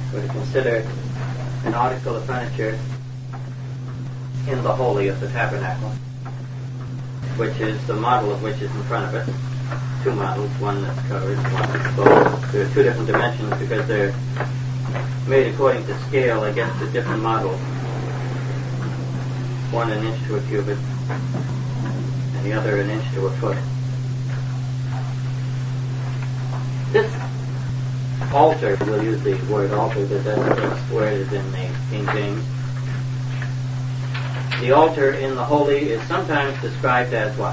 we're to consider an article of furniture in the holy of the tabernacle, which is the model of which is in front of us. Two models, one that's covered, one that's closed. There are two different dimensions because they're made according to scale against a different model. One an inch to a cubit, and the other an inch to a foot. This altar, we'll use the word altar because that's where it is in the King James. The altar in the holy is sometimes described as what?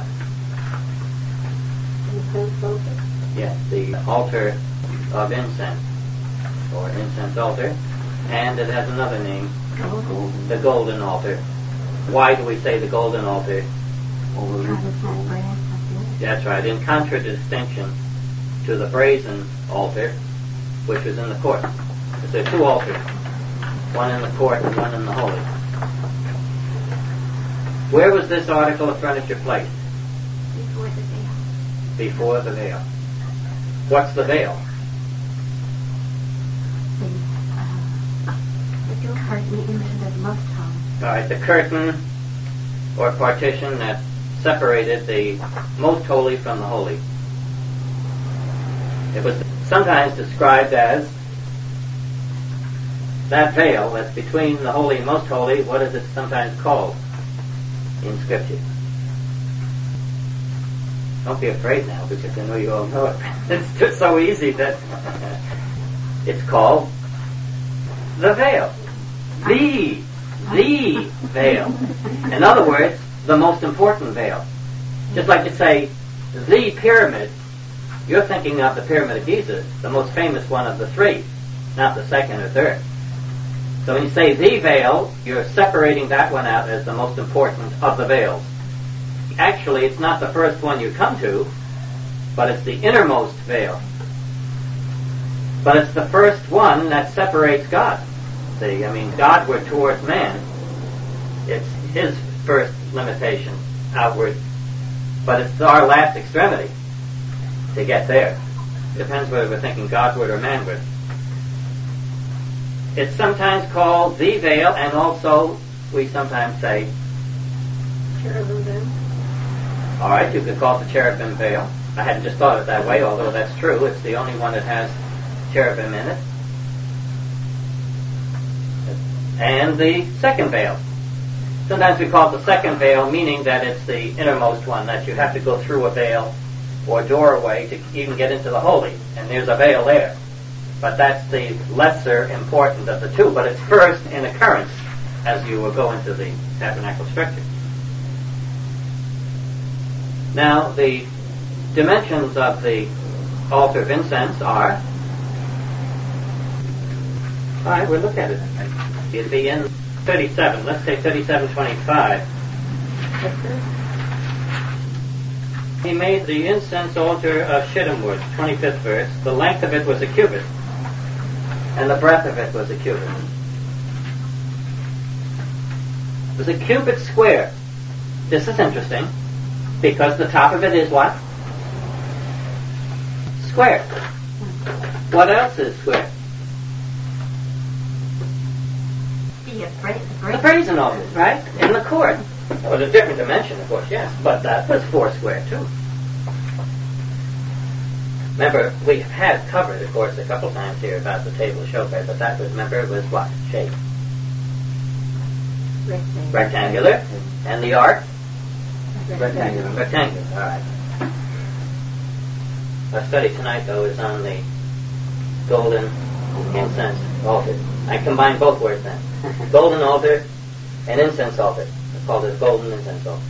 Incense altar? Yes, the altar of incense, or incense altar, and it has another name, the golden altar. Why do we say the golden altar? That's right, in contradistinction to the brazen altar, which was in the court. There are two altars, one in the court and one in the holy. Where was this article of furniture placed? Before the veil. Before the veil. What's the veil? The curtain into the most holy. All right, the curtain or partition that separated the most holy from the holy. It was sometimes described as that veil that's between the holy and most holy. What is it sometimes called in Scripture? Don't be afraid now, because I know you all know it. It's just so easy that it's called the veil. The veil. In other words, the most important veil. Just like you say, the pyramid, you're thinking of the Pyramid of Giza, the most famous one of the three, not the second or third. So when you say the veil, you're separating that one out as the most important of the veils. Actually, it's not the first one you come to, but it's the innermost veil. But it's the first one that separates God. See, Godward towards man, it's his first limitation, outward. But it's our last extremity to get there. It depends whether we're thinking Godward or manward. It's sometimes called the veil, and also we sometimes say Cherubim veil. All right, you could call it the cherubim veil. I hadn't just thought of it that way, although that's true. It's the only one that has cherubim in it. And the second veil. Sometimes we call it the second veil, meaning that it's the innermost one, that you have to go through a veil or doorway to even get into the holy. And there's a veil there. But that's the lesser important of the two. But it's first in occurrence as you will go into the tabernacle structure. Now, the dimensions of the altar of incense are... All right, we'll look at it. It'll be in 37. Let's say 37:25. He made the incense altar of shittim wood, 25th verse. The length of it was a cubit, and the breadth of it was a cubit. It was a cubit square. This is interesting, because the top of it is what? Square. What else is square? The brazen altar, right? In the court. It was a different dimension, of course, yes, but that was 4 square, too. Remember, we had covered, of course, a couple times here about the table of showbread, but that was, remember, it was what? Shape? Rectangular. And the ark? Rectangular, all right. Our study tonight, though, is on the golden incense altar. I combine both words then. Golden altar and incense altar. It's called a golden incense altar.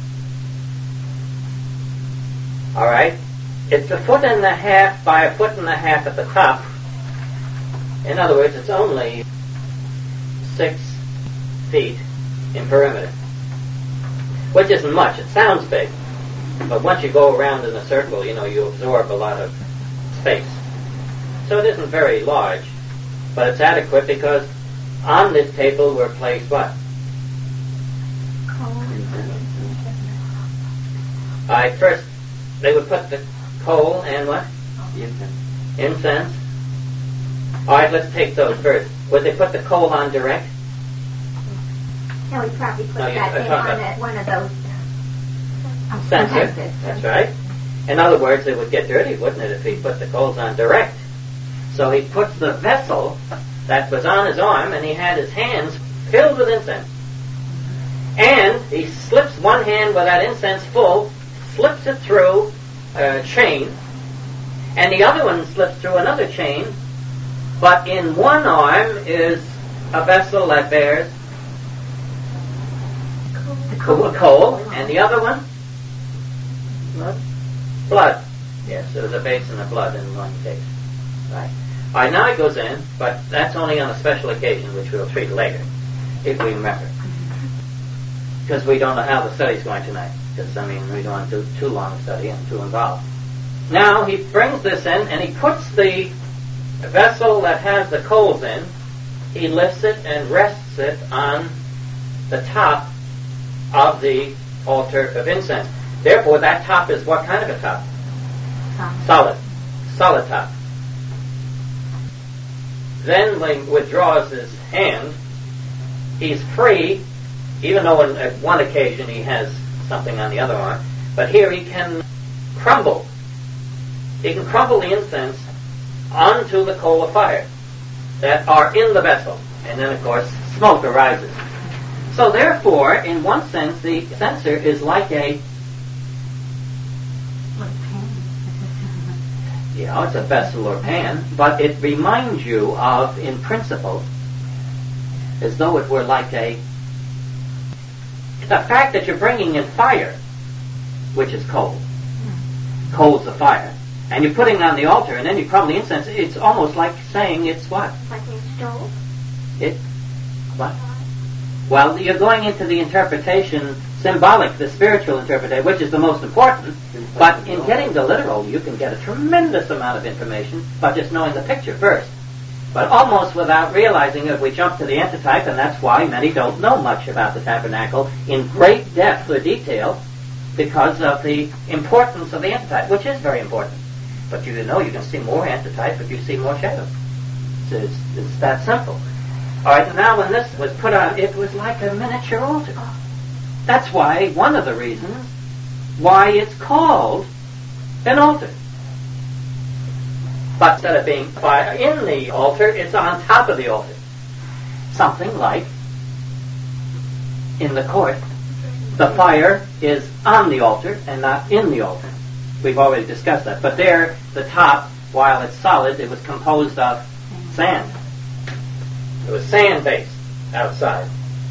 All right. It's 1.5 feet by 1.5 feet at the top. In other words, it's only 6 feet in perimeter, which isn't much. It sounds big, but once you go around in a circle, you absorb a lot of space. So it isn't very large, but it's adequate because on this table were placed what? First, they would put the coal and what? Incense. Incense. All right, let's take those first. Would they put the coal on direct? No, he probably put No, that in on one of those Sensor. sensors. That's right. In other words, it would get dirty, wouldn't it, if he put the coals on direct? So he puts the vessel that was on his arm, and he had his hands filled with incense. And he slips one hand with that incense full, slips it through a chain, and the other one slips through another chain, but in one arm is a vessel that bears coal, and the other one? Blood. Yes, there was a basin of blood in one case. Right. All right, now he goes in, but that's only on a special occasion, which we'll treat later, if we remember. Because we don't know how the study's going tonight. Because, we don't want to do too long a study and too involved. Now, he brings this in, and he puts the vessel that has the coals in, he lifts it and rests it on the top of the altar of incense. Therefore, that top is what kind of a top? Solid. Solid top. Then, when he withdraws his hand, he's free, even though at one occasion he has something on the other arm, but here he can crumble. He can crumble the incense onto the coal of fire that are in the vessel. And then, of course, smoke arises. So therefore, in one sense, the censer is like a... it's a vessel or pan, but it reminds you of, in principle, as though it were like a... The fact that you're bringing in fire, which is coal. Coal's a fire. And you're putting it on the altar, and then you crumble the incense. It's almost like saying it's what? Like a stove? What? Well, you're going into the interpretation, symbolic, the spiritual interpretation, which is the most important. But in getting the literal, you can get a tremendous amount of information by just knowing the picture first. But almost without realizing it, we jump to the antitype, and that's why many don't know much about the tabernacle in great depth or detail, because of the importance of the antitype, which is very important. But you know you can see more antitype if you see more shadow. It's that simple. All right, now when this was put on, it was like a miniature altar. That's why, one of the reasons why it's called an altar. But instead of being fire in the altar, it's on top of the altar. Something like, in the court, the fire is on the altar and not in the altar. We've already discussed that. But there, the top, while it's solid, it was composed of sand. It was sand-based outside.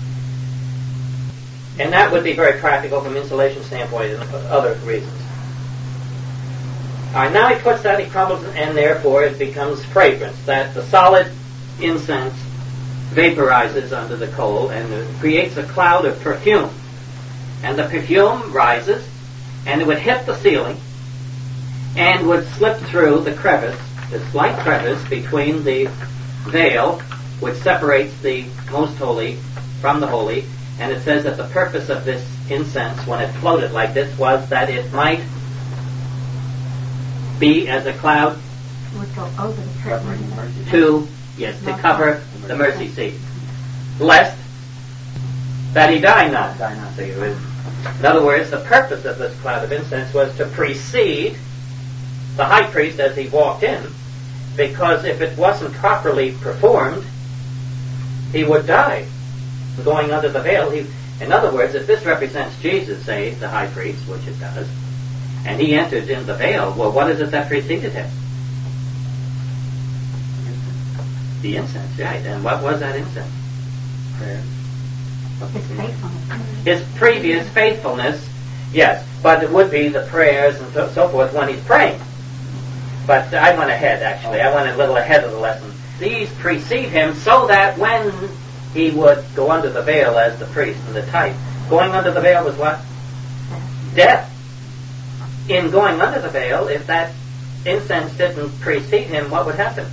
And that would be very practical from insulation standpoint and other reasons. All right, now he puts that, he crumbles it, and therefore it becomes fragrance. That the solid incense vaporizes under the coal and it creates a cloud of perfume. And the perfume rises, and it would hit the ceiling, and would slip through the crevice, the slight crevice between the veil, which separates the most holy from the holy. And it says that the purpose of this incense, when it floated like this, was that it might be as a cloud Would go over the curtain. to cover the mercy seat, lest that he die not. In other words, the purpose of this cloud of incense was to precede the high priest as he walked in, because if it wasn't properly performed, he would die going under the veil. In other words, if this represents Jesus, say, the high priest, which it does, and he enters in the veil, well, what is it that preceded him? The incense, right. And what was that incense? Prayer. His faithfulness. His previous faithfulness, yes, but it would be the prayers and so forth when he's praying. But I went ahead, actually. I went a little ahead of the lesson. These precede him so that when he would go under the veil as the priest in the type, going under the veil was what? Death. In going under the veil, if that incense didn't precede him, what would happen?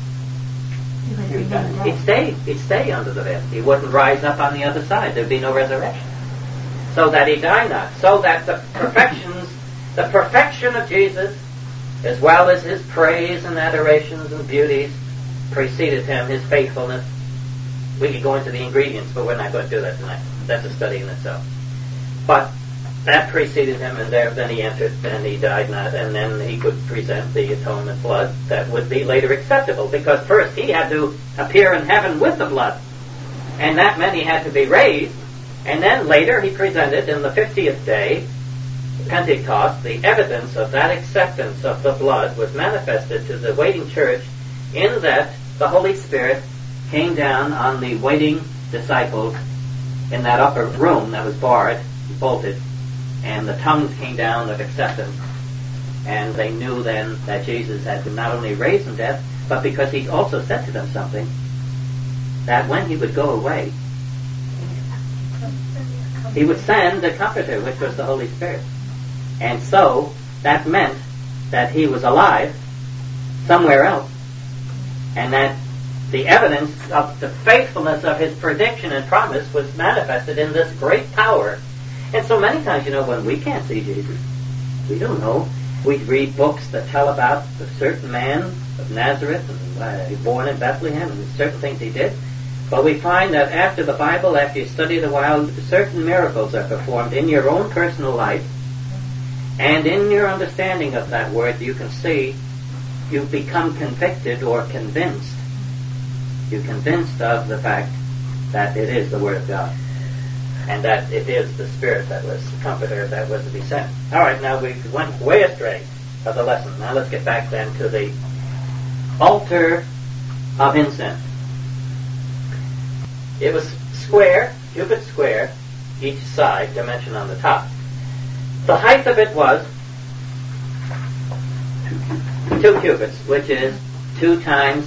He'd stay under the veil. He wouldn't rise up on the other side. There'd be no resurrection. So that he die not. So that the perfection of Jesus, as well as his praise and adorations and beauties, preceded him, his faithfulness, We could go into the ingredients, but we're not going to do that tonight. That's a study in itself. But that preceded him, and then he entered, and he died not, and then he could present the atonement blood that would be later acceptable, because first he had to appear in heaven with the blood, and that meant he had to be raised, and then later he presented in the 50th day, Pentecost, the evidence of that acceptance of the blood was manifested to the waiting church in that the Holy Spirit came down on the waiting disciples in that upper room that was barred, bolted, and the tongues came down of acceptance, and they knew then that Jesus had been not only raised from death, but because he also said to them something, that when he would go away, he would send the Comforter, which was the Holy Spirit. And so, that meant that he was alive somewhere else, and that the evidence of the faithfulness of his prediction and promise was manifested in this great power. And so many times, when we can't see Jesus, we don't know. We read books that tell about a certain man of Nazareth, and born in Bethlehem, and certain things he did. But we find that after the Bible, after you study it a while, certain miracles are performed in your own personal life, and in your understanding of that word, you can see you become convicted or convinced. You're convinced of the fact that it is the Word of God, and that it is the Spirit that was the Comforter that was to be sent. All right, now we went way astray of the lesson. Now let's get back then to the altar of incense. It was square, cubit square, each side, dimension on the top. The height of it was 2 cubits, which is 2 times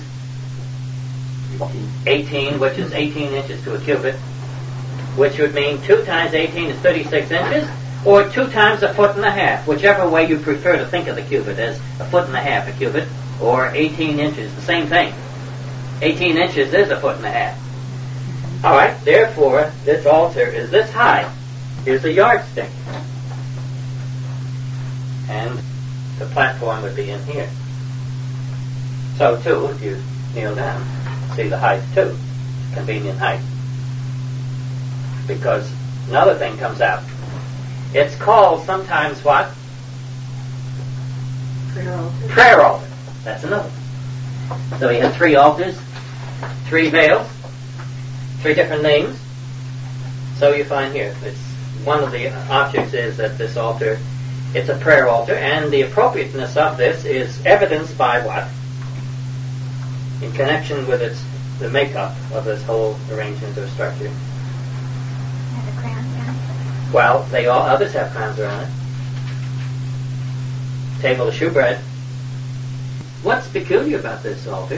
18, which is 18 inches to a cubit, which would mean 2 times 18 is 36 inches, or 2 times a foot and a half, whichever way you prefer to think of the cubit, as a foot and a half a cubit, or 18 inches, the same thing. 18 inches is a foot and a half. All right, therefore, this altar is this high. Here's a yardstick. And the platform would be in here. So, too, if you kneel down, see the height, too. Convenient height. Because another thing comes out. It's called sometimes what? Prayer altar. Prayer altar. That's another one. So he had 3 altars, 3 veils, 3 different names. So you find here, it's one of the objects is that this altar, it's a prayer altar, and the appropriateness of this is evidenced by what? In connection with the makeup of this whole arrangement or structure. And a crown down. Well, others have crowns around it. Table of shewbread. What's peculiar about this altar?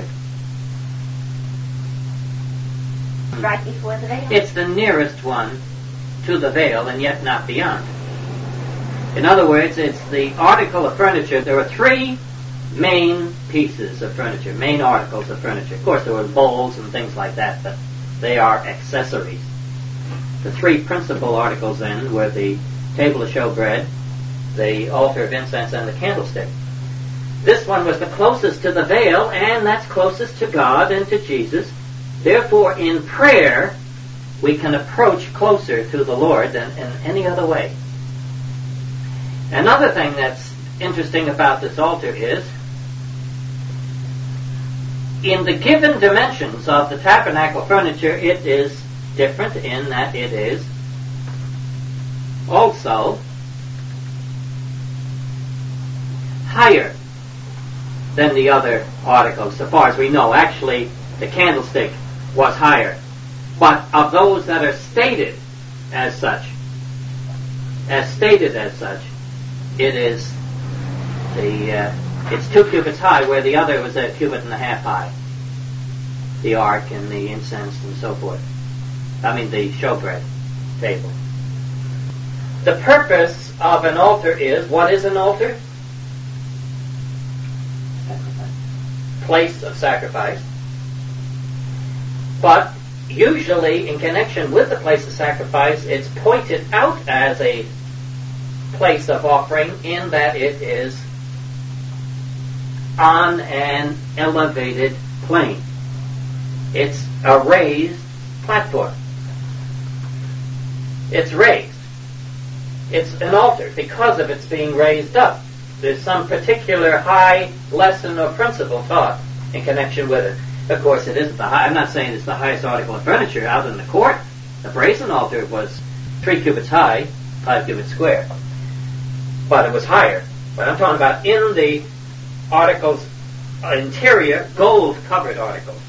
Right before the veil. It's the nearest one to the veil, and yet not beyond. In other words, it's the article of furniture. There are 3 main pieces of furniture, main articles of furniture. Of course, there were bowls and things like that, but they are accessories. The 3 principal articles then were the table of showbread, the altar of incense, and the candlestick. This one was the closest to the veil, and that's closest to God and to Jesus. Therefore, in prayer, we can approach closer to the Lord than in any other way. Another thing that's interesting about this altar is, in the given dimensions of the tabernacle furniture, it is different in that it is also higher than the other articles. So far as we know, actually, the candlestick was higher. But of those that are stated as such, it is it's 2 cubits high, where the other was a cubit and a half high. The ark and the incense and so forth. The showbread table. The purpose of an altar is, what is an altar? Place of sacrifice. But usually in connection with the place of sacrifice, it's pointed out as a place of offering in that it is on an elevated plane. It's a raised platform. It's raised. It's an altar because of its being raised up. There's some particular high lesson or principle taught in connection with it. Of course, it isn't I'm not saying it's the highest article of furniture out in the court. The brazen altar was 3 cubits high, 5 cubits square. But it was higher. But I'm talking about in the articles, interior, gold-covered articles.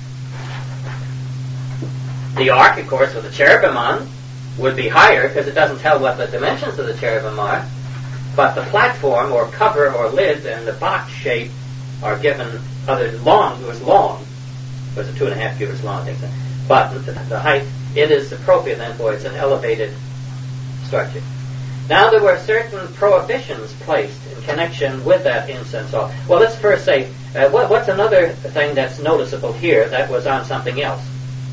The ark, of course, with the cherubim on, would be higher because it doesn't tell what the dimensions of the cherubim are. But the platform, or cover, or lid, and the box shape are given long. It was long. It was 2.5 cubits long, I think. But the height, it is appropriate then for it's an elevated structure. Now there were certain prohibitions placed in connection with that incense altar. Well, let's first say, what's another thing that's noticeable here that was on something else?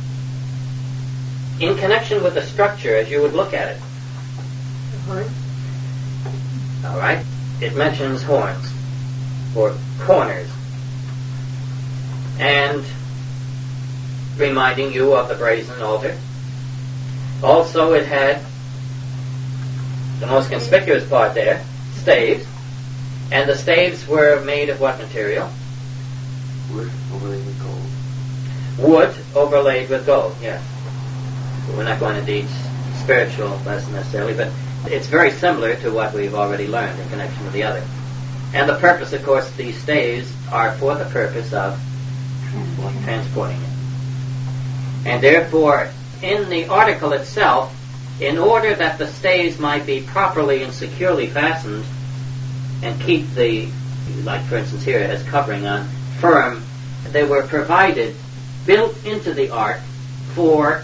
In connection with the structure, as you would look at it. Horns. All right. It mentions horns, or corners. And reminding you of the brazen altar. Also, it had the most conspicuous part there, staves. And the staves were made of what material? Wood overlaid with gold. Wood overlaid with gold, yes. We're not going to teach spiritual lesson necessarily, but it's very similar to what we've already learned in connection with the other. And the purpose, of course, these staves are for the purpose of transporting it. And therefore, in the article itself, in order that the staves might be properly and securely fastened and keep the, like for instance here it has covering on, firm, they were provided, built into the ark, 4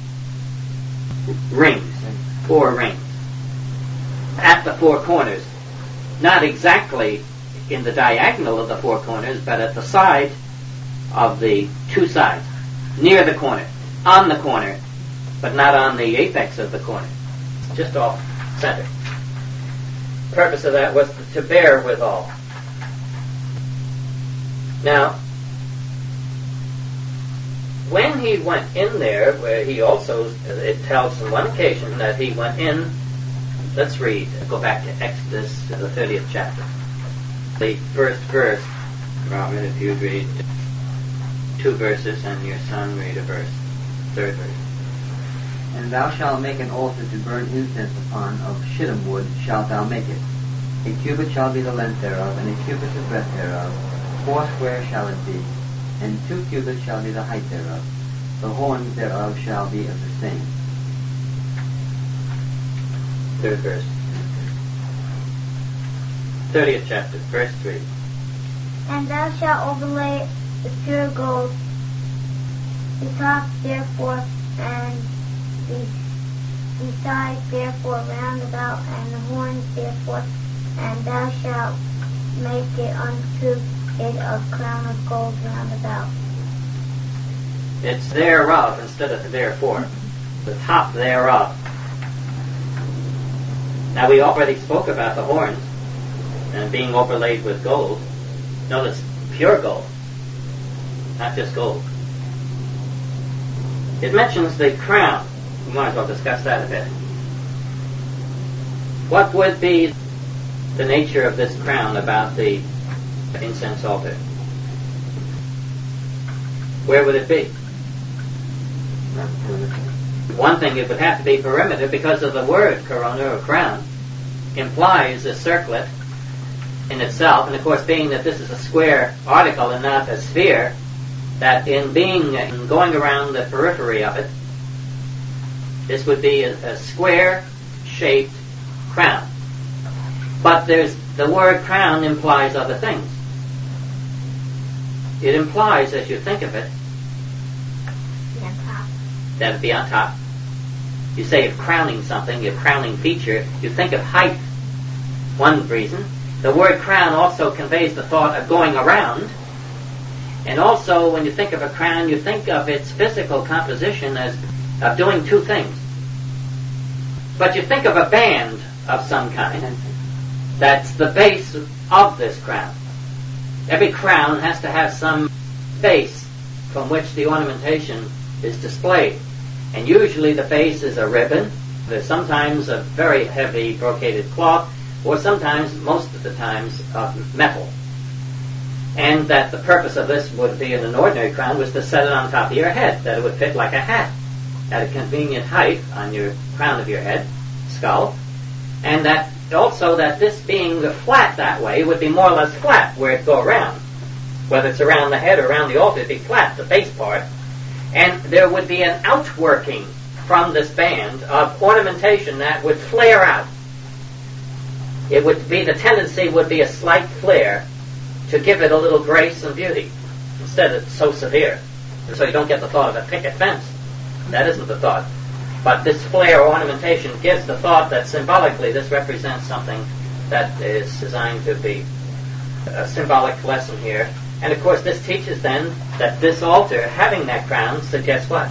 rings. 4 rings. At the 4 corners. Not exactly in the diagonal of the 4 corners, but at the side of the 2 sides. Near the corner. On the corner, but not on the apex of the corner. Just off center. The purpose of that was to bear withal. Now, when he went in there, where he also, it tells on one occasion that he went in, let's read, go back to Exodus, to the 30th chapter. The first verse, Robert, if you'd read 2 verses, and your son read a verse, 3rd verse. And thou shalt make an altar to burn incense upon, of shittim wood shalt thou make it. A cubit shall be the length thereof, and a cubit the breadth thereof. 4 square shall it be, and 2 cubits shall be the height thereof. The horns thereof shall be of the same. 3rd verse. 30th chapter, verse 3. And thou shalt overlay the pure gold, the top therefore, and the sides therefore round about, and the horns therefore, and thou shalt make it unto it a crown of gold round about. It's thereof instead of therefore. The top thereof. Now we already spoke about the horns and being overlaid with gold. Notice, pure gold, not just gold. It mentions the crown. We might as well discuss that a bit. What would be the nature of this crown about the incense altar? Where would it be? One thing, it would have to be perimeter because of the word corona or crown implies a circlet in itself, and of course being that this is a square article and not a sphere, that in going around the periphery of it, this would be a square-shaped crown. But the word crown implies other things. It implies, as you think of it, that it'd be on top. You say of crowning something, your crowning feature, you think of height. One reason. The word crown also conveys the thought of going around. And also, when you think of a crown, you think of its physical composition as of doing 2 things. But you think of a band of some kind. That's the base of this crown. Every crown has to have some base from which the ornamentation is displayed. And usually the base is a ribbon. There's sometimes a very heavy brocaded cloth, or sometimes, most of the times, of metal. And that the purpose of this would be in an ordinary crown was to set it on top of your head, that it would fit like a hat at a convenient height on your crown of your head, skull, and that also that this being flat that way would be more or less flat where it go around. Whether it's around the head or around the altar, it'd be flat, the base part. And there would be an outworking from this band of ornamentation that would flare out. It would be, the tendency would be a slight flare to give it a little grace and beauty. Instead it's so severe. So you don't get the thought of a picket fence. That isn't the thought. But this flare or ornamentation gives the thought that symbolically this represents something that is designed to be a symbolic lesson here. And of course this teaches then that this altar, having that crown, suggests what?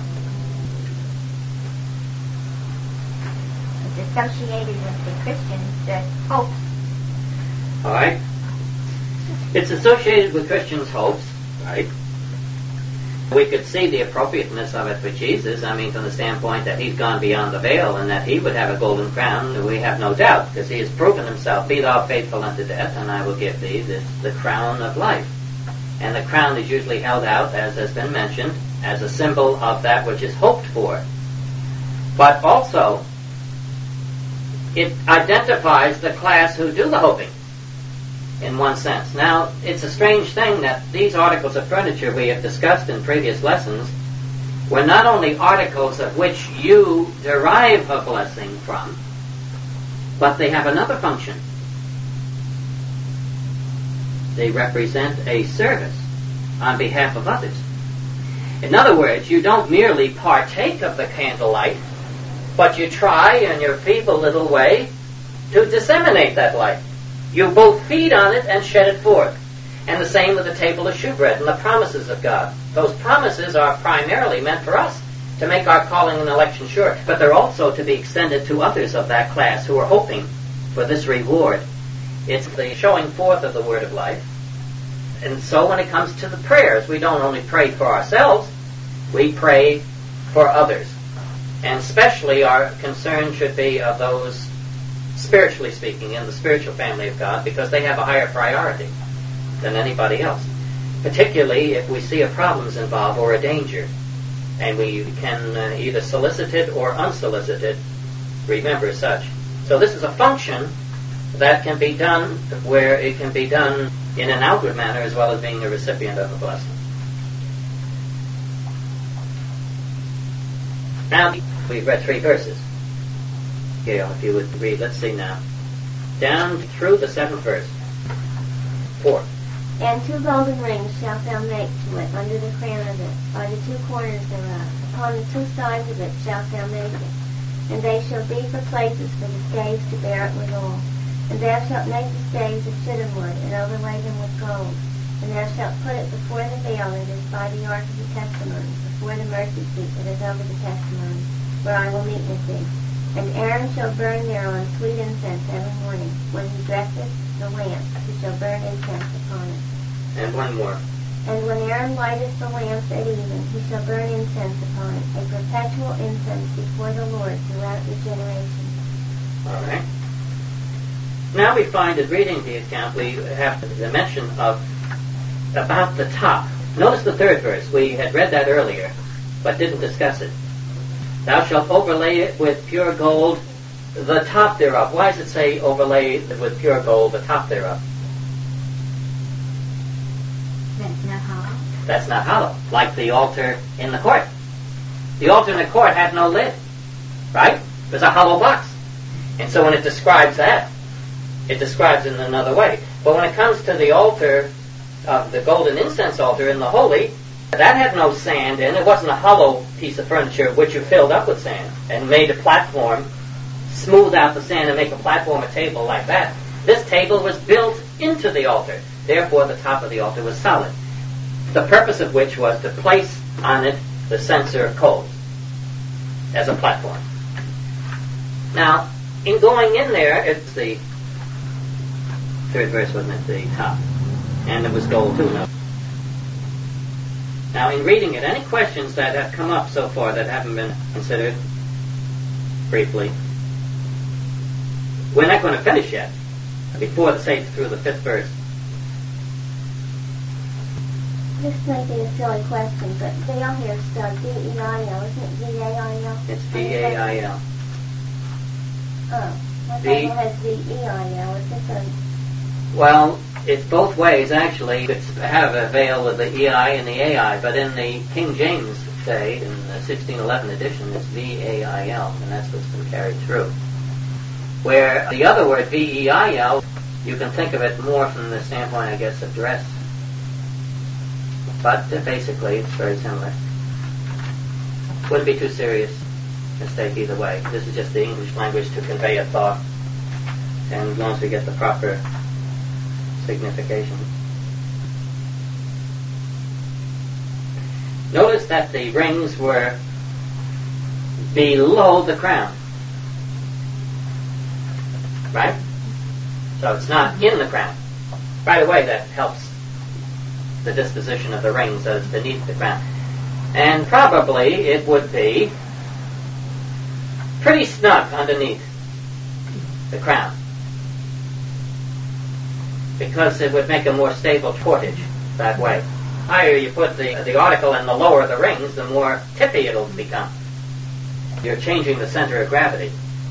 It's associated with the Christians' hopes. All right. It's associated with Christians' hopes, right? We could see the appropriateness of it for Jesus. I mean, from the standpoint that he's gone beyond the veil and that he would have a golden crown, we have no doubt, because he has proven himself, "Be thou faithful unto death, and I will give thee the crown of life." And the crown is usually held out, as has been mentioned, as a symbol of that which is hoped for. But also, it identifies the class who do the hoping, in one sense. Now, it's a strange thing that these articles of furniture we have discussed in previous lessons were not only articles of which you derive a blessing from, but they have another function. They represent a service on behalf of others. In other words, you don't merely partake of the candlelight, but you try in your feeble little way to disseminate that light. You both feed on it and shed it forth. And the same with the table of shewbread and the promises of God. Those promises are primarily meant for us, to make our calling and election sure, but they're also to be extended to others of that class who are hoping for this reward. It's the showing forth of the word of life. And so when it comes to the prayers, we don't only pray for ourselves, we pray for others. And especially our concern should be of those, spiritually speaking, in the spiritual family of God, because they have a higher priority than anybody else. Particularly if we see a problem's involved or a danger, and we can either solicited or unsolicited remember such. So this is a function that can be done where it can be done in an outward manner as well as being the recipient of a blessing. Now, we've read 3 verses. Gail, if you would read, let's see now. Down through the 7th verse. 4. And 2 golden rings shalt thou make to it under the crown of it, by the 2 corners thereof. Upon the 2 sides of it shalt thou make it. And they shall be for places for the staves to bear it withal. And thou shalt make the staves of shittim wood, and overlay them with gold. And thou shalt put it before the veil that is by the ark of the testimony, before the mercy seat that is over the testimony, where I will meet with thee. And Aaron shall burn thereon sweet incense every morning. When he dresseth the lamps, he shall burn incense upon it. And one more. And when Aaron lighteth the lamps at even, he shall burn incense upon it, a perpetual incense before the Lord throughout the generations. All right. Now we find that reading the account, we have the mention of about the top. Notice the 3rd verse. We had read that earlier, but didn't discuss it. Thou shalt overlay it with pure gold, the top thereof. Why does it say overlay with pure gold, the top thereof? That's not hollow. That's not hollow, like the altar in the court. The altar in the court had no lid, right? It was a hollow box. And so when it describes that, it describes it in another way. But when it comes to the altar of the golden incense altar in the holy, that had no sand in it. It wasn't a hollow piece of furniture which you filled up with sand and made a platform, smooth out the sand and make a platform, a table like that. This table was built into the altar. Therefore, the top of the altar was solid. The purpose of which was to place on it the censer of coals as a platform. Now, in going in there, it's the 3rd verse, wasn't it? The top. And it was gold too, no? Now, in reading it, any questions that have come up so far that haven't been considered briefly? We're not going to finish yet, before say through the 5th verse. This may be a silly question, but veil here is spelled V-E-I-L, isn't it V-A-I-L? It's V-A-I-L. Oh, my Bible has V-E-I-L. Is this a... Well, it's both ways, actually. You could have a veil with the E-I and the A-I, but in the King James day, in the 1611 edition, it's V-A-I-L, and that's what's been carried through. Where the other word, V-E-I-L, you can think of it more from the standpoint, I guess, of dress. But basically, it's very similar. Wouldn't be too serious mistake either way. This is just the English language to convey a thought, and as long as we get the proper signification. Notice that the rings were below the crown. Right? So it's not in the crown. Right away that helps the disposition of the rings as beneath the crown. And probably it would be pretty snug underneath the crown, because it would make a more stable portage that way. The higher you put the article and the lower the rings, the more tippy it'll become. You're changing the center of gravity.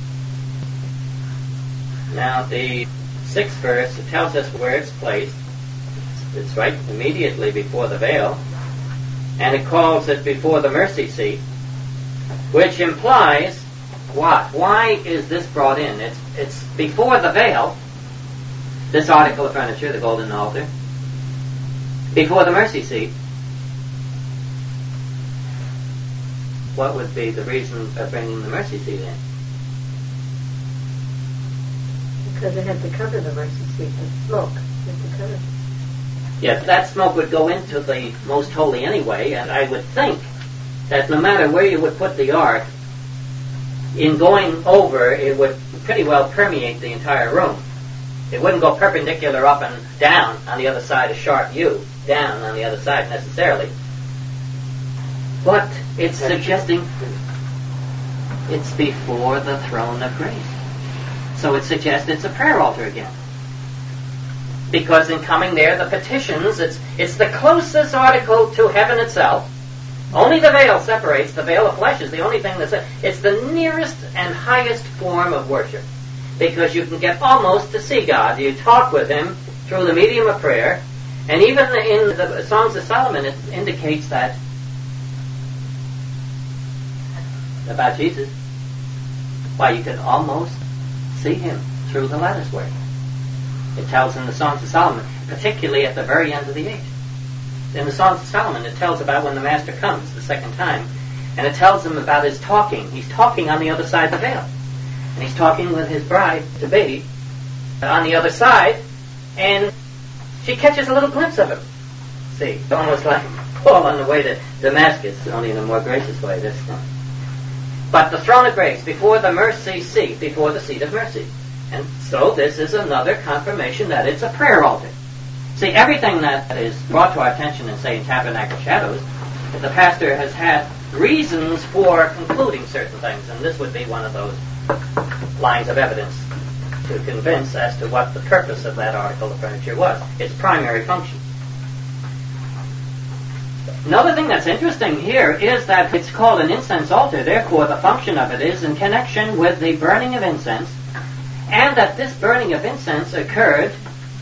Now the 6th verse, it tells us where it's placed. It's right immediately before the veil, and it calls it before the mercy seat, which implies what? Why is this brought in? It's before the veil, this article of furniture, the golden altar, before the mercy seat. What would be the reason for bringing the mercy seat in? Because it had to cover the mercy seat, the smoke had to cover it. Yes, that smoke would go into the most holy anyway, and I would think that no matter where you would put the ark, in going over, it would pretty well permeate the entire room. It wouldn't go perpendicular up and down on the other side, a sharp U, down on the other side necessarily. But it's suggesting it's before the throne of grace. So it suggests it's a prayer altar again. Because in coming there, the petitions, it's the closest article to heaven itself. Only the veil separates. The veil of flesh is the only thing it's the nearest and highest form of worship. Because you can get almost to see God. You talk with Him through the medium of prayer. And even in the Songs of Solomon, it indicates that about Jesus. Why, you can almost see Him through the lattice work. It tells in the Songs of Solomon, particularly at the very end of the age. In the Songs of Solomon, it tells about when the Master comes the second time, and it tells him about his talking. He's talking on the other side of the veil. And he's talking with his bride-to-be on the other side, and she catches a little glimpse of him. See, almost like Paul on the way to Damascus, only in a more gracious way this time. But the throne of grace, before the mercy seat, before the seat of mercy. And so this is another confirmation that it's a prayer altar. See, everything that is brought to our attention in, say, in Tabernacle Shadows, the pastor has had reasons for concluding certain things, and this would be one of those lines of evidence to convince as to what the purpose of that article of furniture was, its primary function. Another thing that's interesting here is that it's called an incense altar, therefore the function of it is in connection with the burning of incense, and that this burning of incense occurred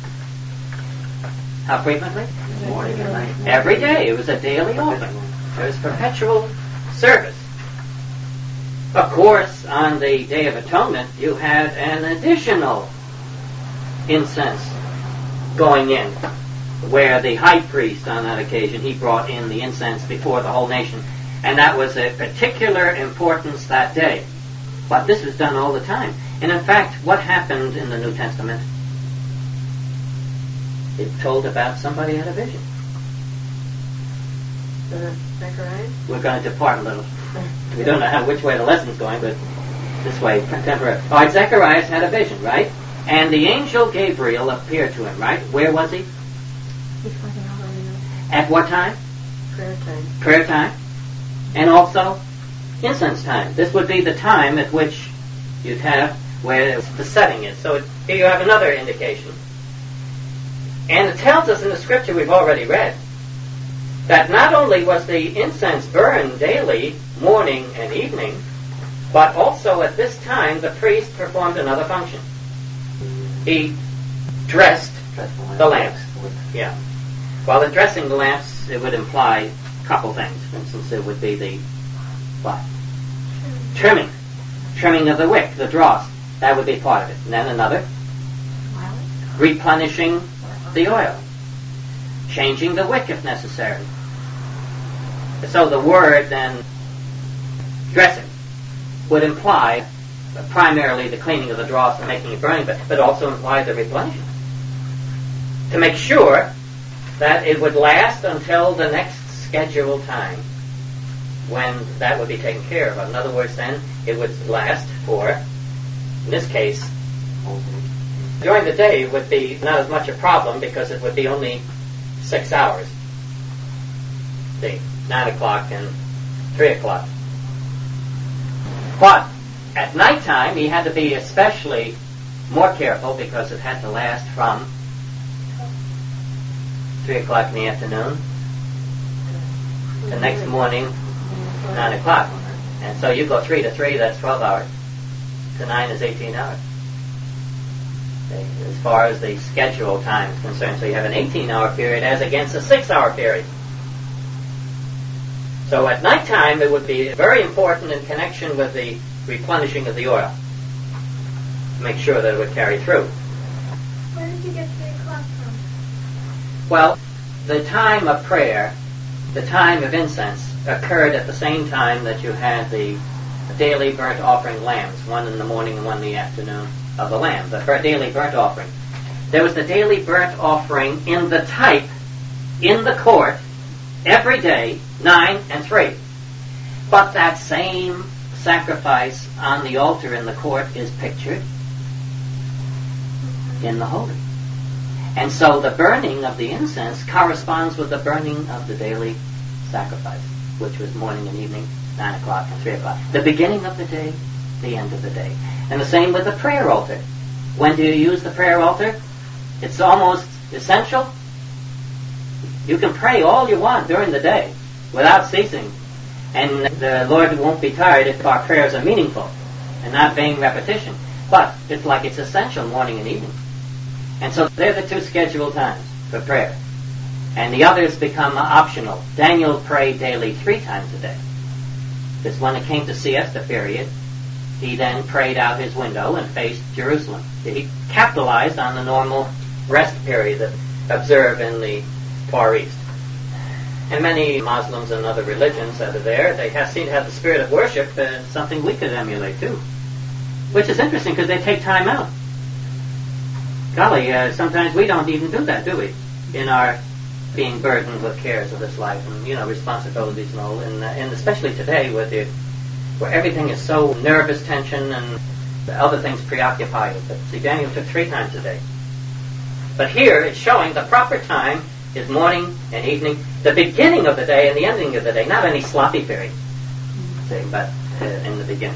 how frequently? Morning and night. Every day. It was a daily offering. There was perpetual service. Of course, on the Day of Atonement, you had an additional incense going in, where the high priest on that occasion, he brought in the incense before the whole nation, and that was a particular importance that day. But this was done all the time. And in fact, what happened in the New Testament? It told about somebody had a vision. Zechariah? We're going to depart a little. We don't know which way the lesson's going, but this way, temporary. All right, Zacharias had a vision, right? And the angel Gabriel appeared to him, right? Where was he? Before the hour. At what time? Prayer time. Prayer time, and also incense time. This would be the time at which you'd have where the setting is. So here you have another indication. And it tells us in the scripture we've already read that not only was the incense burned daily, morning and evening, but also at this time the priest performed another function. He dressed the lamps. Yeah. While in dressing the lamps, it would imply a couple things. For instance, it would be the what? Trimming of the wick, the dross. That would be part of it. And then another, replenishing the oil, changing the wick if necessary. So the word then, dressing, would imply primarily the cleaning of the dross and making it burning, but also imply the replenishing. To make sure that it would last until the next scheduled time when that would be taken care of. In other words, then, it would last for, in this case, during the day it would be not as much a problem because it would be only 6 hours. See, 9 o'clock and 3 o'clock. But at nighttime, he had to be especially more careful because it had to last from 3 o'clock in the afternoon the next morning, 9 o'clock. And so you go 3 to 3, that's 12 hours. To 9 is 18 hours. As far as the schedule time is concerned. So you have an 18-hour period as against a 6-hour period. So at nighttime it would be very important in connection with the replenishing of the oil to make sure that it would carry through. Where did you get 3 o'clock from? Well, the time of prayer, the time of incense, occurred at the same time that you had the daily burnt offering lambs, one in the morning and one in the afternoon of the lamb, the daily burnt offering. There was the daily burnt offering in the type, in the court, every day, 9 and 3. But that same sacrifice on the altar in the court is pictured in the holy. And so the burning of the incense corresponds with the burning of the daily sacrifice, which was morning and evening, 9 o'clock and 3 o'clock. The beginning of the day, the end of the day. And the same with the prayer altar. When do you use the prayer altar? It's almost essential. You can pray all you want during the day without ceasing. And the Lord won't be tired if our prayers are meaningful and not vain repetition. But it's like it's essential morning and evening. And so they're the two scheduled times for prayer. And the others become optional. Daniel prayed daily 3 times a day. Because when it came to siesta period, he then prayed out his window and faced Jerusalem. He capitalized on the normal rest period that observed in the Far East. And many Muslims and other religions that are there, they seem to have the spirit of worship, something we could emulate too. Which is interesting because they take time out. Golly, sometimes we don't even do that, do we? In our being burdened with cares of this life and, responsibilities and all. And especially today where everything is so nervous tension and other things preoccupy you. But see, Daniel took 3 times a day. But here it's showing the proper time is morning and evening, the beginning of the day and the ending of the day, not any sloppy period, see, but in the beginning.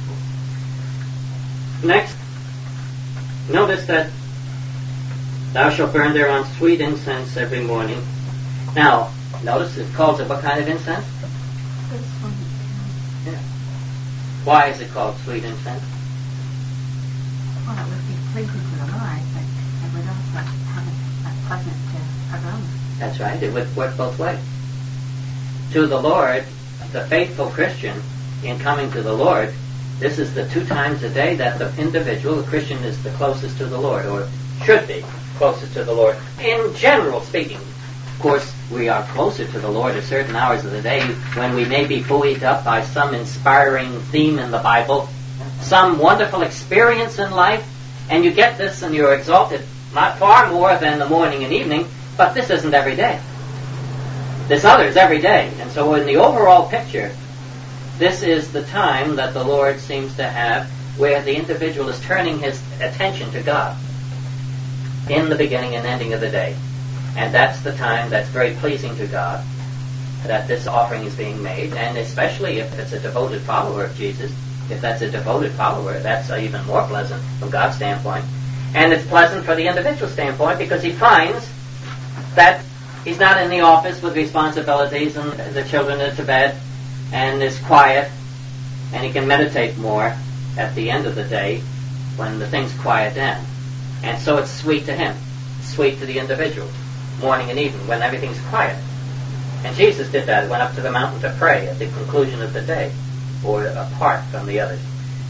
Next, notice that thou shalt burn thereon sweet incense every morning. Now, notice it calls it what kind of incense? Yeah. Why is it called sweet incense? Well, it would be pleasing to the Lord, but it would also have a pleasant aroma. That's right. It would work both ways. To the Lord, the faithful Christian, in coming to the Lord, this is the 2 times a day that the individual, the Christian, is the closest to the Lord, or should be closest to the Lord. In general speaking, of course, we are closer to the Lord at certain hours of the day when we may be buoyed up by some inspiring theme in the Bible, some wonderful experience in life, and you get this and you're exalted not far more than the morning and evening, but this isn't every day. This other is every day. And so in the overall picture, this is the time that the Lord seems to have where the individual is turning his attention to God in the beginning and ending of the day. And that's the time that's very pleasing to God. that this offering is being made, and especially if it's a devoted follower of Jesus. If that's a devoted follower, that's even more pleasant from God's standpoint. And it's pleasant for the individual standpoint because he finds that he's not in the office with responsibilities and the children are to bed and is quiet, and he can meditate more at the end of the day when the things quiet down. And so it's sweet to him, sweet to the individual, morning and evening when everything's quiet. And Jesus did that. He went up to the mountain to pray at the conclusion of the day, or apart from the others.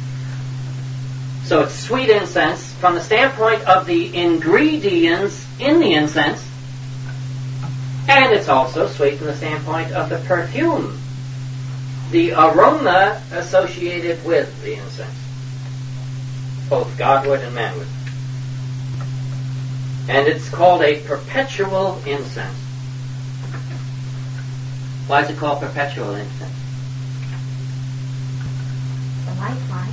So it's sweet incense from the standpoint of the ingredients in the incense, and it's also sweet from the standpoint of the perfume, the aroma associated with the incense, both Godward and manward. And it's called a perpetual incense. Why is it called perpetual incense? The lifeline.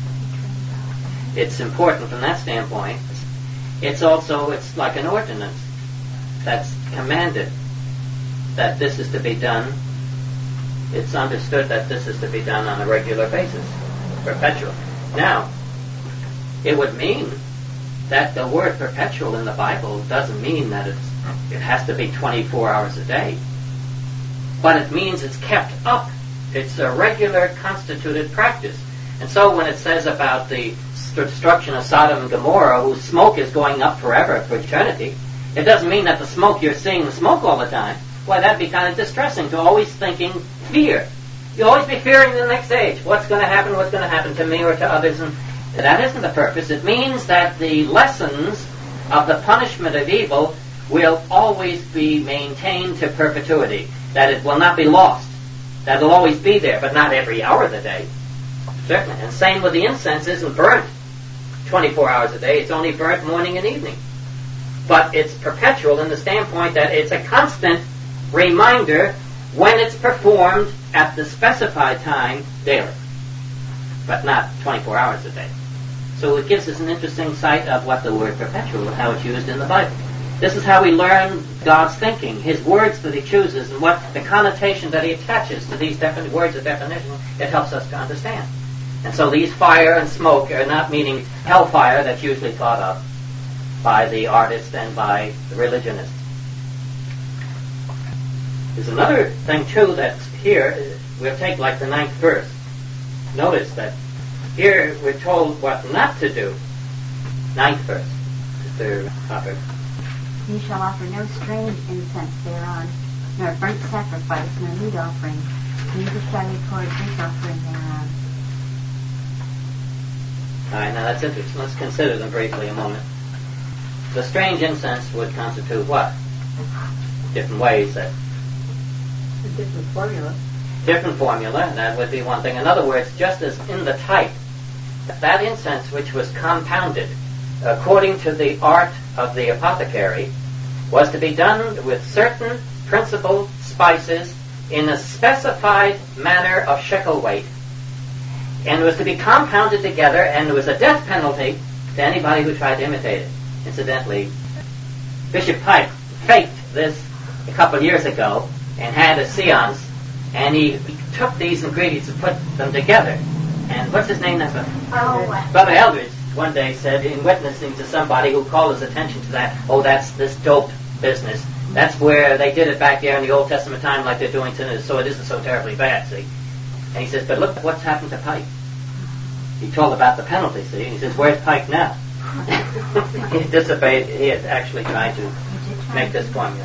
It's important from that standpoint. It's like an ordinance that's commanded that this is to be done. It's understood that this is to be done on a regular basis, perpetual. Now, it would mean that the word perpetual in the Bible doesn't mean that it has to be 24 hours a day, but it means it's kept up. It's a regular constituted practice. And so when it says about the destruction of Sodom and Gomorrah, whose smoke is going up forever, for eternity, it doesn't mean that the smoke, you're seeing the smoke all the time. Why, that'd be kind of distressing to always thinking fear. You'll always be fearing the next age. What's going to happen to me or to others? And that isn't the purpose. It means that the lessons of the punishment of evil will always be maintained to perpetuity. That it will not be lost. That it'll always be there, but not every hour of the day. Certainly. And same with the incense, isn't burnt 24 hours a day. It's only burnt morning and evening. But it's perpetual in the standpoint that it's a constant reminder when it's performed at the specified time daily, but not 24 hours a day. So it gives us an interesting sight of what the word perpetual and how it's used in the Bible. This is how we learn God's thinking, His words that He chooses, and what the connotation that He attaches to these words of definition. It helps us to understand. And so these fire and smoke are not meaning hellfire that's usually thought of by the artist and by the religionists. There's another thing too that's here. We'll take like the 9th verse. Notice that here we're told what not to do. 9th verse. Mr. Hopper. Ye shall offer no strange incense thereon, nor burnt sacrifice, nor meat offering, neither shall ye pour drink offering thereon. Alright, now that's interesting. Let's consider them briefly a moment. The strange incense would constitute what? Different ways that... A different formula. Different formula, and that would be one thing. In other words, just as in the type, that incense which was compounded according to the art of the apothecary was to be done with certain principal spices in a specified manner of shekel weight, and was to be compounded together, and there was a death penalty to anybody who tried to imitate it. Incidentally, Bishop Pike faked this a couple of years ago and had a seance, and he took these ingredients and put them together. And what's his name? Brother Eldridge one day said, in witnessing to somebody who called his attention to that, that's this dope business. That's where they did it back there in the Old Testament time like they're doing today, so it isn't so terribly bad, see? And he says, but look what's happened to Pike. He told about the penalty, see? And he says, where's Pike now? He disobeyed. He had actually tried to make this formula.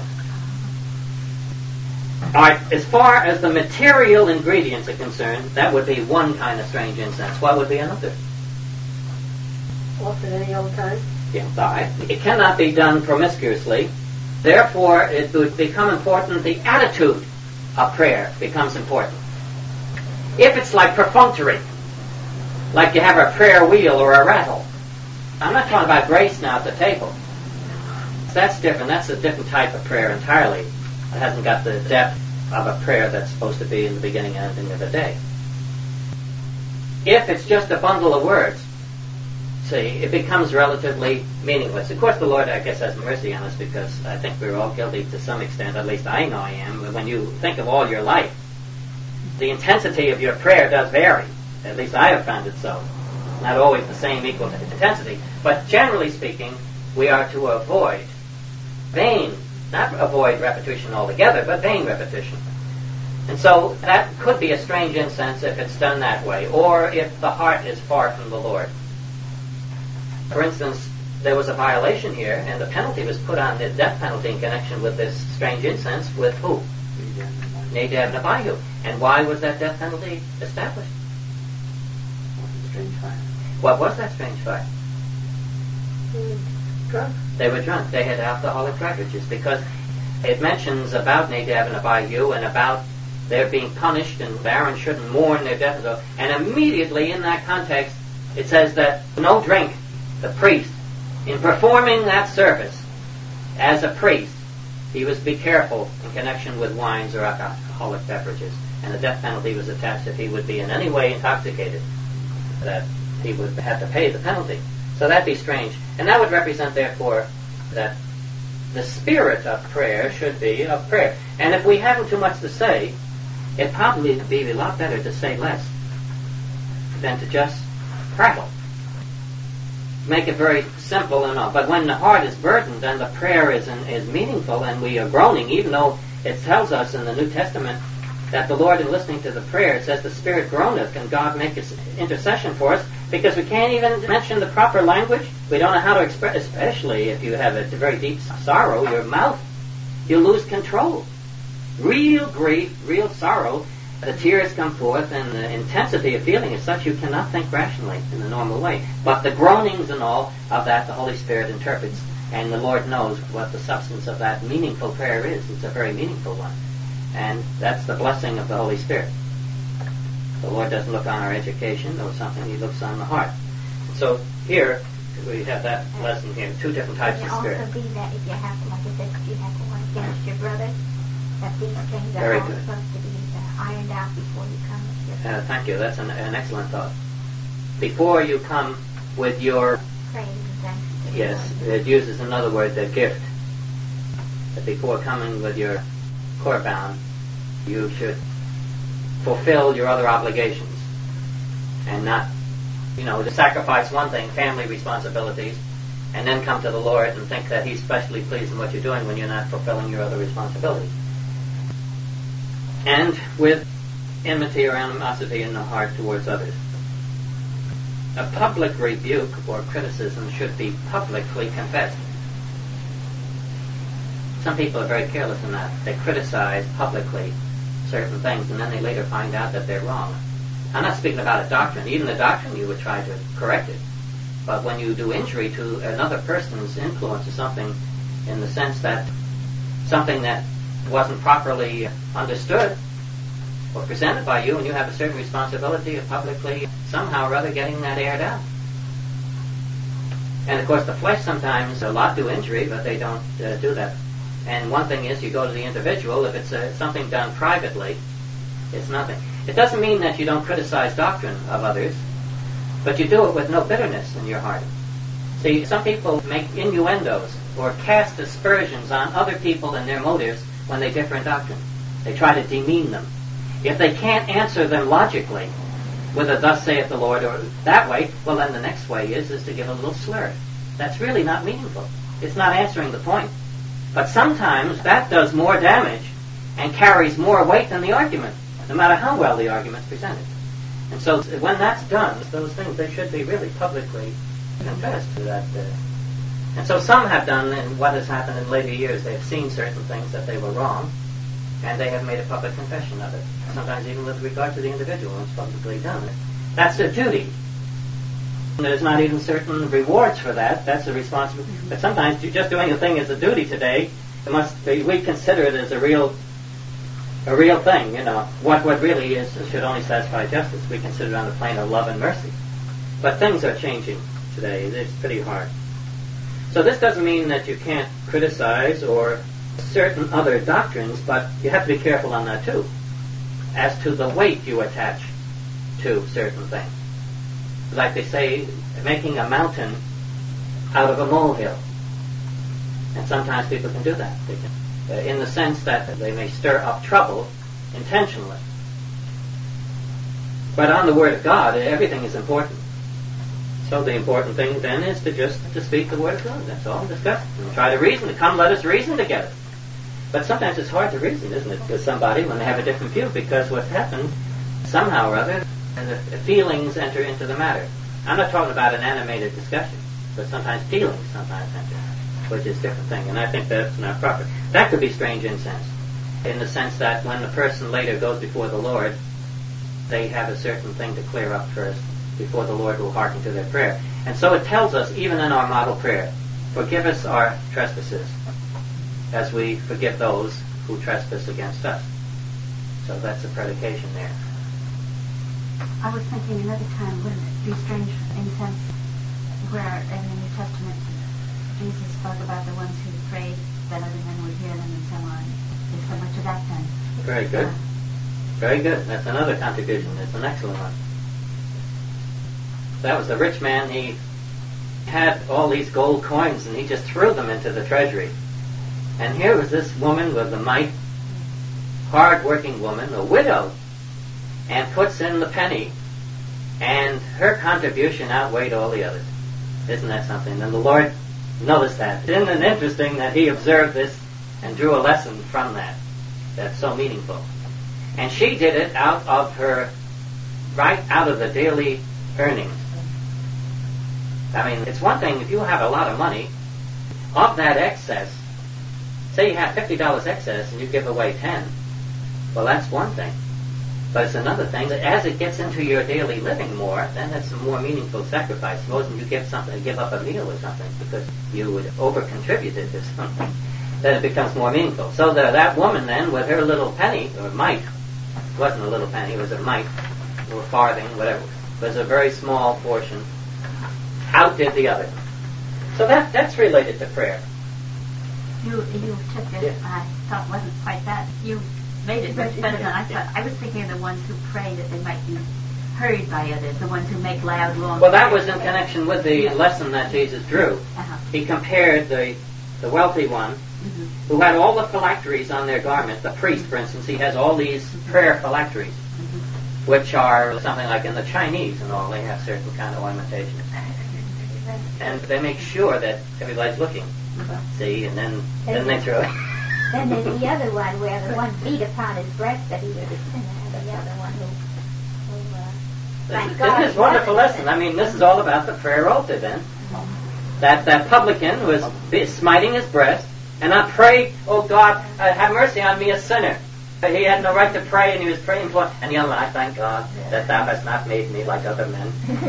Alright, as far as the material ingredients are concerned, that would be one kind of strange incense. What would be another? Offered any old time? Yeah, alright. It cannot be done promiscuously. Therefore, it would become important. The attitude of prayer becomes important. If it's like perfunctory, like you have a prayer wheel or a rattle. I'm not talking about grace now at the table. That's different. That's a different type of prayer entirely. It hasn't got the depth of a prayer that's supposed to be in the beginning and ending of the day. If it's just a bundle of words, See, it becomes relatively meaningless. Of course, the Lord, I guess, has mercy on us because I think we're all guilty to some extent, at least I know I am. When you think of all your life, the intensity of your prayer does vary. At least I have found it so. Not always the same equal intensity. But generally speaking, we are to avoid vain, not avoid repetition altogether, but vain repetition. And so that could be a strange incense if it's done that way, or if the heart is far from the Lord. For instance, there was a violation here, and the penalty was put on, the death penalty in connection with this strange incense with who? Nadab and Abihu. And why was that death penalty established? Strange fire. What was that strange fire? Drunk. They were drunk. They had alcoholic beverages, because it mentions about Nadab and Abihu and about their being punished, and Aaron shouldn't mourn their death. And immediately in that context, it says that no drink. The priest, in performing that service as a priest, he was to be careful in connection with wines or alcoholic beverages. And the death penalty was attached if he would be in any way intoxicated, that he would have to pay the penalty. So that'd be strange. And that would represent, therefore, that the spirit of prayer should be of prayer. And if we haven't too much to say, it'd probably be a lot better to say less than to just prattle. Make it very simple and all. But when the heart is burdened and the prayer is meaningful and we are groaning, even though it tells us in the New Testament that the Lord, in listening to the prayer, it says the Spirit groaneth and God maketh intercession for us, because we can't even mention the proper language. We don't know how to express, especially if you have a very deep sorrow, your mouth, you lose control. Real grief, real sorrow, the tears come forth, and the intensity of feeling is such you cannot think rationally in the normal way. But the groanings and all of that, the Holy Spirit interprets, and the Lord knows what the substance of that meaningful prayer is. It's a very meaningful one. And that's the blessing of the Holy Spirit. The Lord doesn't look on our education or something, He looks on the heart. So here, we have that lesson here, two different types of spirit. It can also be that if you have, like I said, if you have one against your brother, that these things Very are all good. supposed to be ironed out before you come with your Thank you. That's an excellent thought. Before you come with your, praise and thanks to the yes, Lord. it uses another word, the gift. That before coming with your korban, you should fulfill your other obligations and not, to sacrifice one thing, family responsibilities, and then come to the Lord and think that He's specially pleased in what you're doing when you're not fulfilling your other responsibilities. And with enmity or animosity in the heart towards others. A public rebuke or criticism should be publicly confessed. Some people are very careless in that. They criticize publicly certain things, and then they later find out that they're wrong. I'm not speaking about a doctrine. Even the doctrine, you would try to correct it. But when you do injury to another person's influence or something, in the sense that something that wasn't properly understood or presented by you, and you have a certain responsibility of publicly somehow or other getting that aired out. And of course the flesh sometimes a lot do injury, but they don't do that. And one thing is, you go to the individual. If it's something done privately, it's nothing. It doesn't mean that you don't criticize doctrine of others, but you do it with no bitterness in your heart. See, some people make innuendos or cast aspersions on other people and their motives when they differ in doctrine. They try to demean them. If they can't answer them logically, with a thus saith the Lord or that way, well then the next way is to give a little slur. That's really not meaningful. It's not answering the point. But sometimes that does more damage and carries more weight than the argument, no matter how well the argument's presented. And so when that's done, those things, they should be really publicly confessed to that. And so some have done, and what has happened in later years, they've seen certain things that they were wrong, and they have made a public confession of it. Sometimes even with regard to the individual, it's publicly done. That's their duty. There's not even certain rewards for that. That's a responsibility. But sometimes just doing a thing as a duty today, we consider it as a real thing. What really is should only satisfy justice. We consider it on the plane of love and mercy. But things are changing today. It's pretty hard. So this doesn't mean that you can't criticize or certain other doctrines, but you have to be careful on that too, as to the weight you attach to certain things. like they say, making a mountain out of a molehill. And sometimes people can do that. They can, in the sense that they may stir up trouble intentionally. But on the Word of God, everything is important. So the important thing then is to speak the Word of God. That's all. Discuss it. And try to reason. Come, let us reason together. But sometimes it's hard to reason, isn't it, with somebody when they have a different view, because what's happened, somehow or other, the feelings enter into the matter. I'm not talking about an animated discussion, but sometimes feelings sometimes enter, which is a different thing, and I think that's not proper. That could be strange incense, in the sense that when the person later goes before the Lord, they have a certain thing to clear up first, before the Lord will hearken to their prayer. And so it tells us, even in our model prayer, forgive us our trespasses, as we forgive those who trespass against us. So that's a predication there. I was thinking another time, wouldn't it be strange incense where in the New Testament Jesus spoke about the ones who prayed that other men would hear them and so on. There's so much of that then. Very good. Very good. That's another contribution. It's an excellent one. That was the rich man. He had all these gold coins and he just threw them into the treasury. And here was this woman with the mite, hard-working woman, a widow, and puts in the penny, and her contribution outweighed all the others. Isn't that something? And the Lord noticed that. Isn't it interesting that He observed this and drew a lesson from that? That's so meaningful. And she did it out of the daily earnings. I mean, it's one thing if you have a lot of money, of that excess, say you have $50 excess and you give away 10, well, that's one thing. But it's another thing that as it gets into your daily living more, then it's a more meaningful sacrifice. Supposing you give up a meal or something because you would over-contributed to something, then it becomes more meaningful. So that woman then, with her little penny, or mite, it wasn't a little penny, it was a mite, or farthing, whatever, it was a very small portion, outdid the other. So that's related to prayer. You took it, Yeah. I thought wasn't quite that. You made it much better than I thought. I was thinking of the ones who pray that they might be heard by others, the ones who make loud, long Well, that prayers. was in connection with the lesson that Jesus drew. Uh-huh. He compared the wealthy one, who had all the phylacteries on their garment. The priest, for instance, he has all these prayer phylacteries, which are something like in the Chinese and all. They have certain kind of ornamentation. And they make sure that everybody's looking. See, and then they throw it. Then there's the other one where the one beat upon his breast that he was a sinner, and the other one who thank God. This is a wonderful lesson. I mean, this is all about the prayer altar then. That publican was smiting his breast, and I prayed, oh God, have mercy on me, a sinner. He had no right to pray, and he was praying for, and the other one, I thank God that thou hast not made me like other men.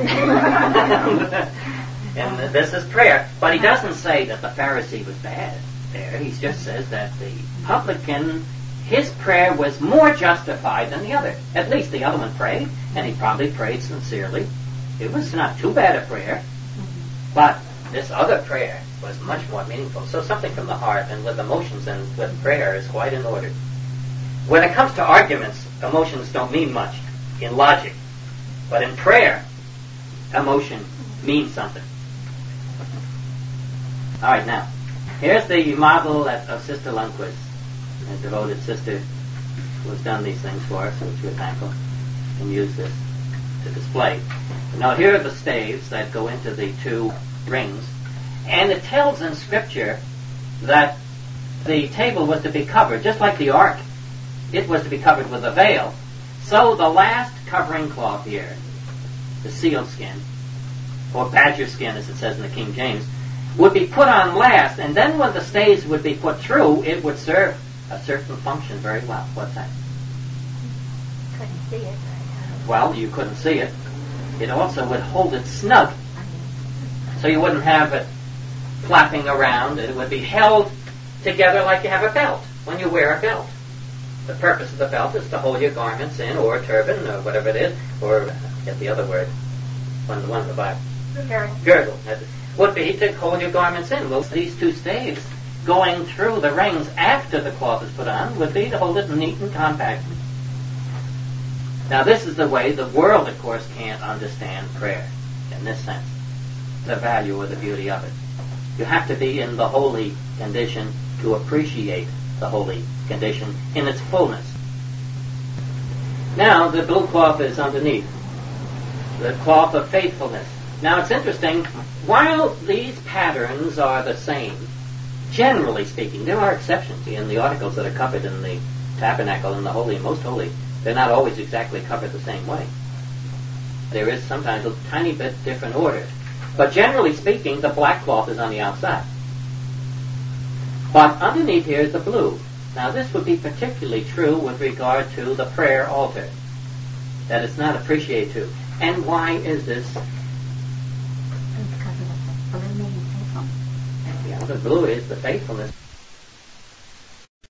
And this is prayer. But he doesn't say that the Pharisee was bad there. He just says that the publican, his prayer was more justified than the other. At least the other one prayed, and he probably prayed sincerely. It was not too bad a prayer. But this other prayer was much more meaningful. So something from the heart and with emotions and with prayer is quite in order. When it comes to arguments, emotions don't mean much in logic. But in prayer, emotion means something. All right, now, here's the model of Sister Lundquist, a devoted sister who has done these things for us, which we're thankful, and use this to display. Now, here are the staves that go into the two rings, and it tells in Scripture that the table was to be covered, just like the ark. It was to be covered with a veil. So the last covering cloth here, the seal skin, or badger skin, as it says in the King James, would be put on last, and then when the staves would be put through, it would serve a certain function very well. What's that? Couldn't see it. Well, you couldn't see it. It also would hold it snug, so you wouldn't have it flapping around. It would be held together like you have a belt when you wear a belt. The purpose of the belt is to hold your garments in, or a turban, or whatever it is, or get the other word, one in the Bible. Girdle. Would be to hold your garments in. Well, these two staves going through the rings after the cloth is put on would be to hold it neat and compact. Now, this is the way the world, of course, can't understand prayer. in this sense, the value or the beauty of it. You have to be in the holy condition to appreciate the holy condition in its fullness. Now, the blue cloth is underneath, the cloth of faithfulness. Now, it's interesting, while these patterns are the same, generally speaking, there are exceptions in the articles that are covered in the tabernacle and the holy and most holy. They're not always exactly covered the same way. There is sometimes a tiny bit different order. But generally speaking, the black cloth is on the outside. But underneath here is the blue. Now, this would be particularly true with regard to the prayer altar, that it's not appreciated to. And why is this? Because of the blue meaning faithful. Yeah, the blue is the faithfulness.